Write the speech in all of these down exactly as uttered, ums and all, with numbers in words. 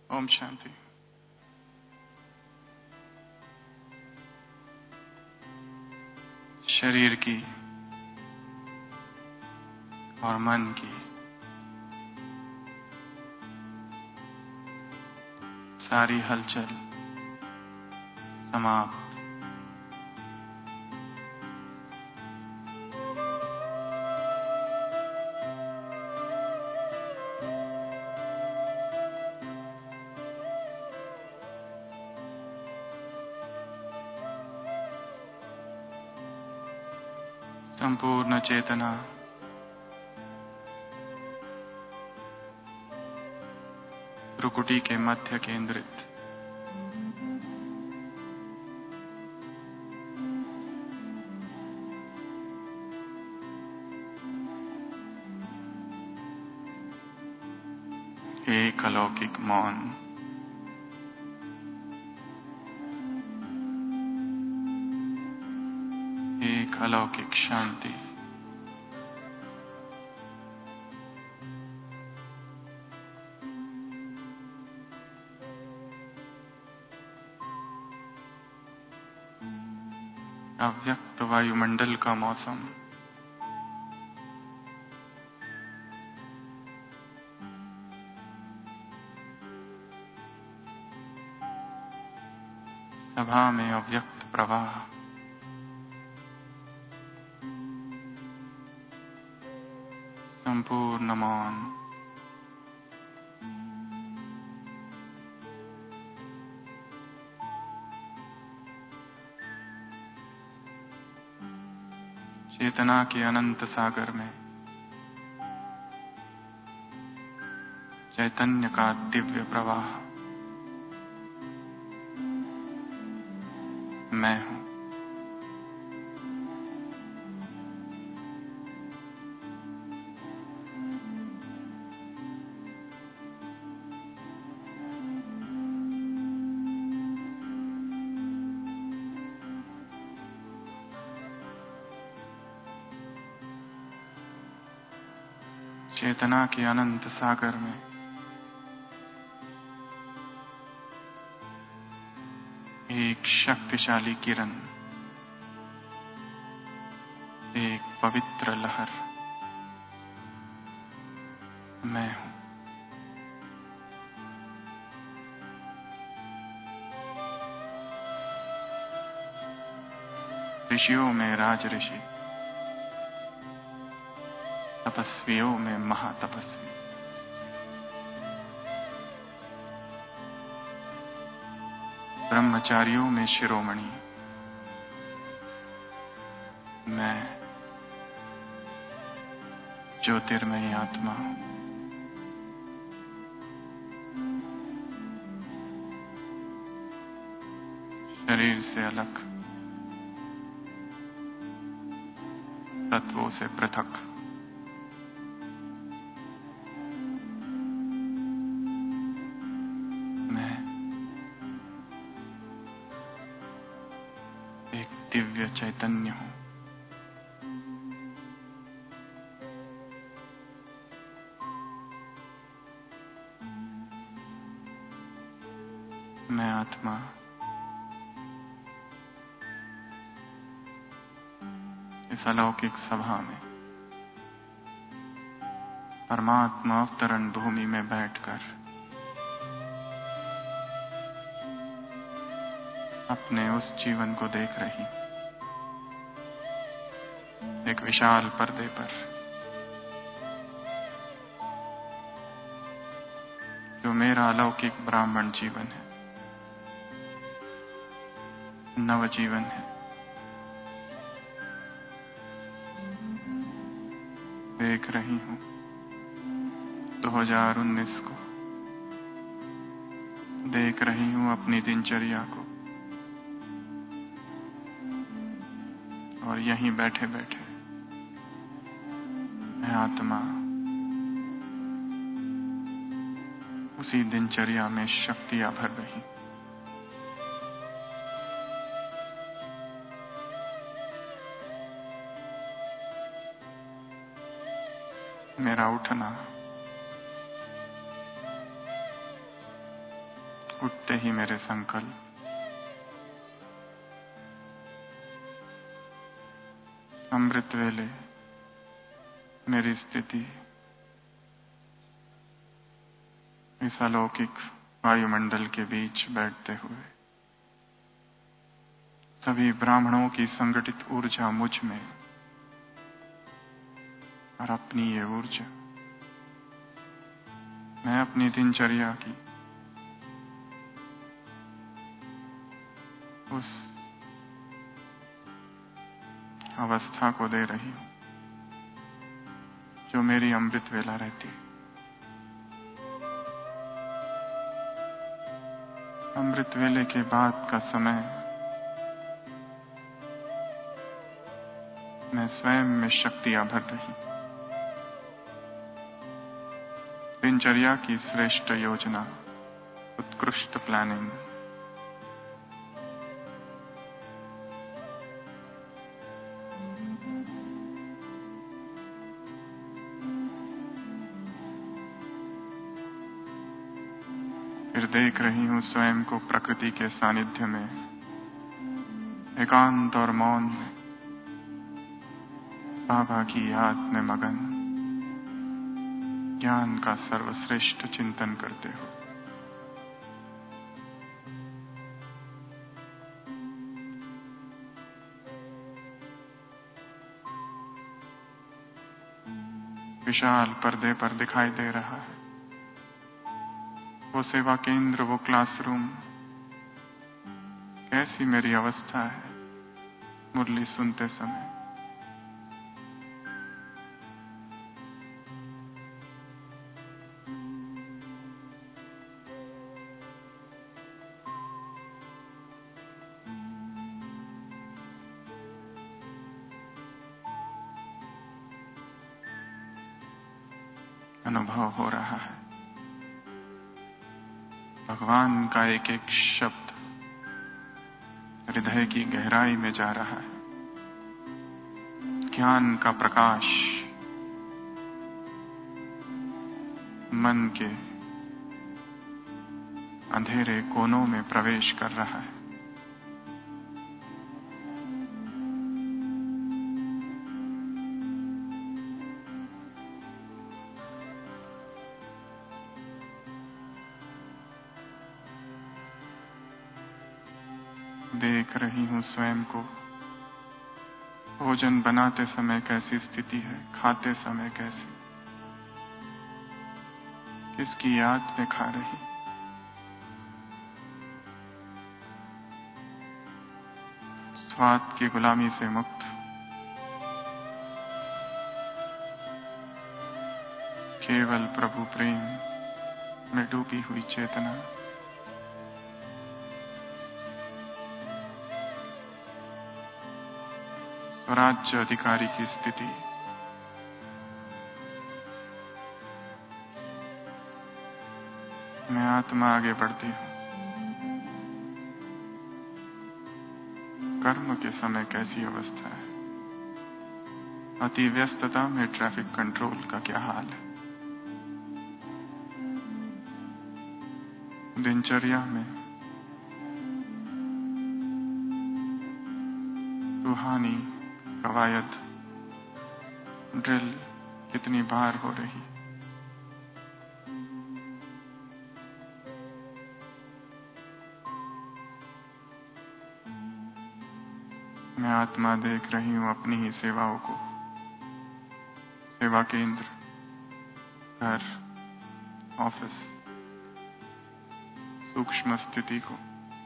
ओम शांति। शरीर की और मन की सारी हलचल समाप्त। संपूर्ण चेतना भ्रुकुटी के मध्य केंद्रित। एक अलौकिक मौन, एक अलौकिक शांति। अव्यक्त वायुमंडल का मौसम, सभा में अव्यक्त प्रवाह, संपूर्ण मौन, चेतना के अनंत सागर में चैतन्य का दिव्य प्रवाह। मैं हूं। चेतना के अनंत सागर में एक शक्तिशाली किरण, एक पवित्र लहर। मैं हूं। ऋषियों में राज ऋषि, तपस्वियों में महातपस्वी, ब्रह्मचारियों में शिरोमणि। मैं ज्योतिर्मयी आत्मा हूं। शरीर से अलग, तत्वों से पृथक। मैं एक दिव्य चैतन्य हूं। मैं आत्मा इस अलौकिक सभा में परमात्मा अवतरण भूमि में बैठकर अपने उस जीवन को देख रही, एक विशाल पर्दे पर, जो मेरा अलौकिक ब्राह्मण जीवन है, नव जीवन है। देख रही हूं दो हज़ार उन्नीस को, देख रही हूं अपनी दिनचर्या को, और यहीं बैठे बैठे मैं आत्मा उसी दिनचर्या में शक्तियां भर रही। मेरा उठना उठते ही मेरे संकल्प, अमृत वेले मेरी स्थिति इस अलौकिक वायुमंडल के बीच बैठते हुए सभी ब्राह्मणों की संगठित ऊर्जा मुझ में और अपनी ये ऊर्जा मैं अपनी दिनचर्या की उस अवस्था को दे रही हूं जो मेरी अमृत वेला रहती है। अमृत वेले के बाद का समय मैं स्वयं में शक्तियां भर रही, दिनचर्या की श्रेष्ठ योजना, उत्कृष्ट प्लानिंग, फिर देख रही हूं स्वयं को प्रकृति के सानिध्य में एकांत और मौन में बाबा की याद में मगन ज्ञान का सर्वश्रेष्ठ चिंतन करते हो। विशाल पर्दे पर दिखाई दे रहा है वो सेवा केंद्र, वो क्लासरूम। कैसी मेरी अवस्था है मुरली सुनते समय। अनुभव हो रहा है भगवान का एक एक शब्द हृदय की गहराई में जा रहा है। ज्ञान का प्रकाश मन के अंधेरे कोनों में प्रवेश कर रहा है। देख रही हूं स्वयं को भोजन बनाते समय कैसी स्थिति है, खाते समय कैसी, किसकी याद में खा रही। स्वाद की गुलामी से मुक्त, केवल प्रभु प्रेम में डूबी हुई चेतना। स्वराज्य अधिकारी की स्थिति, मैं आत्मा आगे बढ़ती हूं। कर्म के समय कैसी अवस्था है, अति व्यस्तता में ट्रैफिक कंट्रोल का क्या हाल है। दिनचर्या में रूहानी कवायद ड्रिल कितनी बार हो रही। मैं आत्मा देख रही हूं अपनी ही सेवाओं को, सेवा केंद्र, घर, ऑफिस, सूक्ष्म स्थिति को।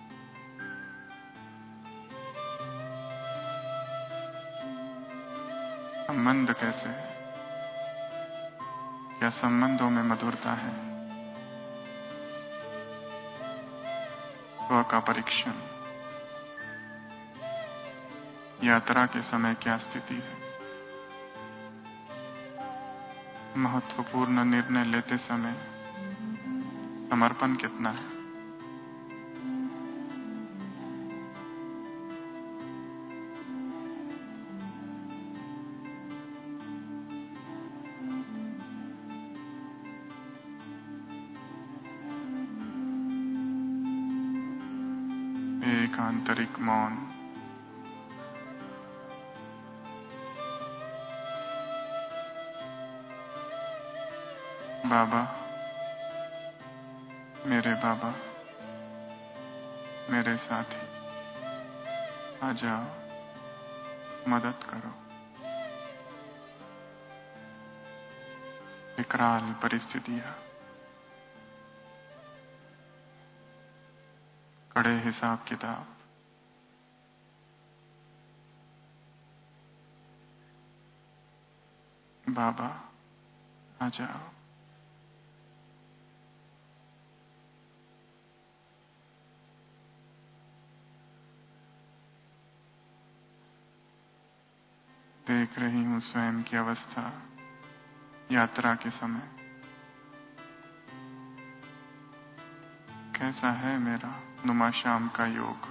संबंध कैसे है, क्या संबंधों में मधुरता है। स्व का परीक्षण, यात्रा के समय क्या स्थिति है। महत्वपूर्ण निर्णय लेते समय समर्पण कितना है। एक आंतरिक मौन। बाबा, मेरे बाबा, मेरे साथी, आ जाओ, मदद करो। विकराल परिस्थितियां, कड़े हिसाब किताब, बाबा आ जाओ। देख रही हूं स्वयं की अवस्था यात्रा के समय। कैसा है मेरा नुमा शाम का योग।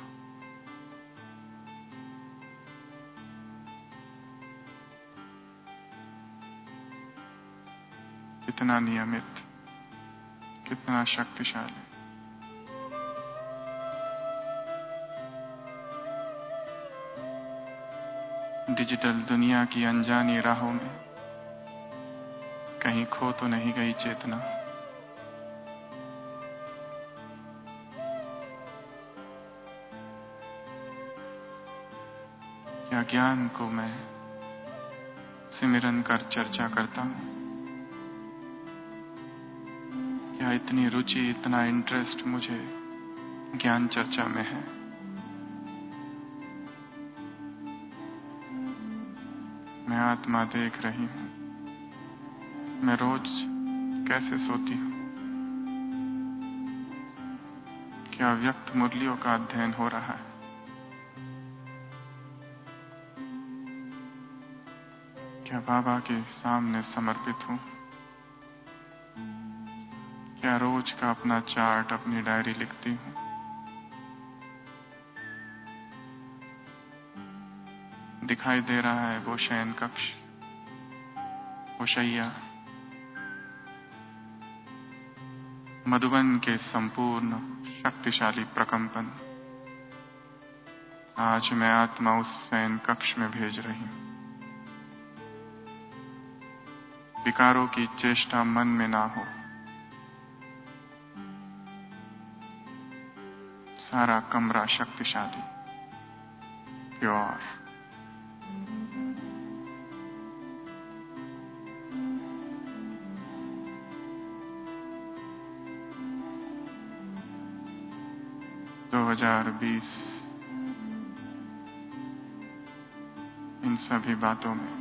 कितना नियमित, कितना शक्तिशाली। डिजिटल दुनिया की अनजानी राहों में कहीं खो तो नहीं गई चेतना। क्या ज्ञान को मैं सिमरन कर चर्चा करता हूं? क्या इतनी रुचि, इतना इंटरेस्ट मुझे ज्ञान चर्चा में है? मैं आत्मा देख रही हूं। मैं रोज कैसे सोती हूं? क्या व्यक्त मुरलियों का अध्ययन हो रहा है? क्या बाबा के सामने समर्पित हूं? क्या रोज का अपना चार्ट, अपनी डायरी लिखती हूं? दिखाई दे रहा है वो शयन कक्ष, वो शैया, मधुबन के संपूर्ण शक्तिशाली प्रकंपन। आज मैं आत्मा उस शयन कक्ष में भेज रही हूं। विकारों की चेष्टा मन में ना हो। सारा कमरा शक्तिशाली, प्योर। दो हज़ार बीस इन सभी बातों में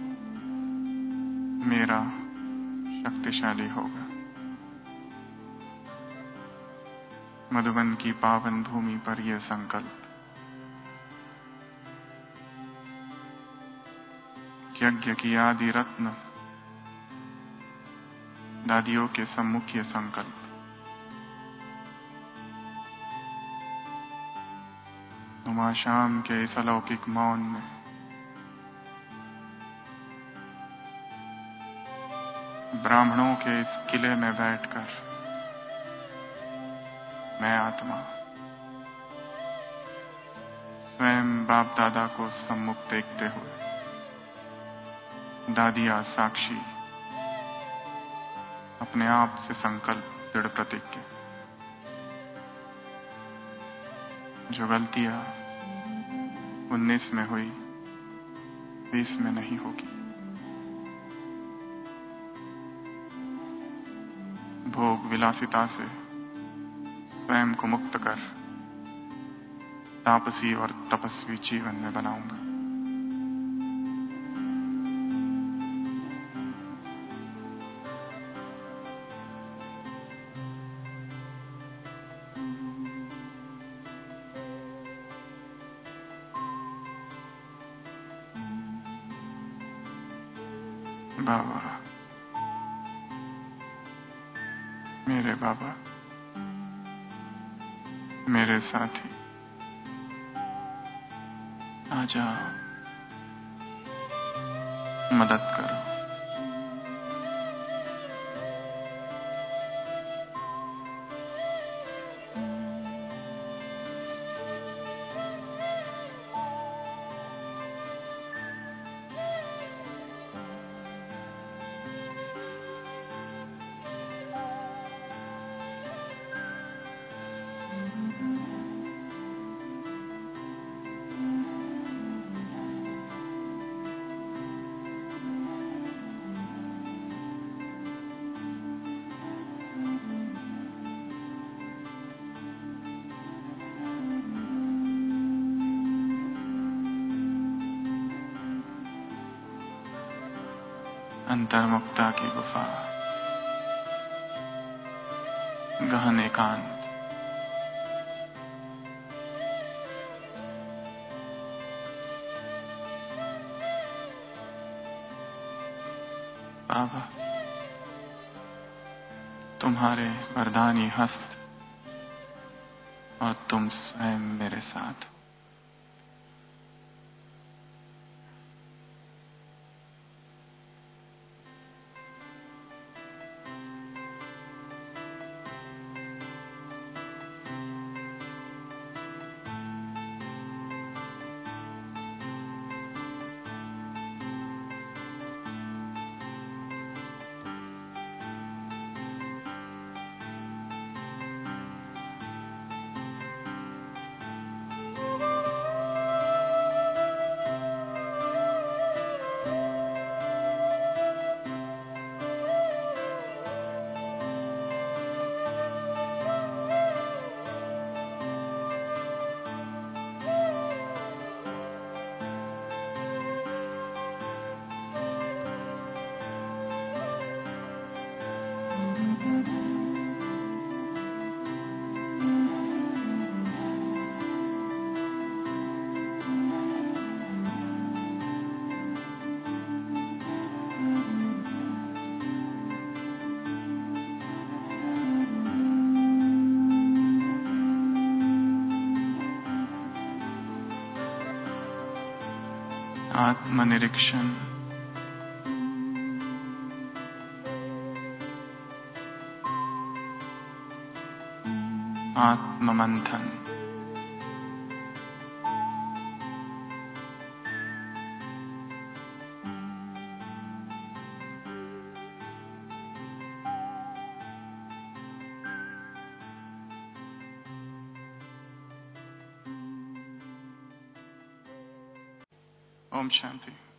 मेरा शक्तिशाली होगा। मधुबन की पावन भूमि पर यह संकल्प, यज्ञ की आदि रत्न दादियों के सम्मुख ये संकल्प। नुमा शाम के इस अलौकिक मौन में ब्राह्मणों के इस किले में बैठकर मैं आत्मा स्वयं बाप दादा को सम्मुख देखते हुए, दादिया साक्षी, अपने आप से संकल्प दृढ़ प्रतिज्ञा। जो गलतियां उन्नीस में हुई, बीस में नहीं होगी। भोग विलासिता से स्वयं को मुक्त कर तापसी और तपस्वी जीवन में बनाऊंगा। बाबा, मेरे बाबा, मेरे साथी, आ जाओ, मदद करो। अंतर्मुक्ता की गुफा, गहन एकांत, बाबा तुम्हारे वरदानी हस्त और तुम स्वयं मेरे साथ। आत्मनिरीक्षण, आत्ममंथन, ओम शांति।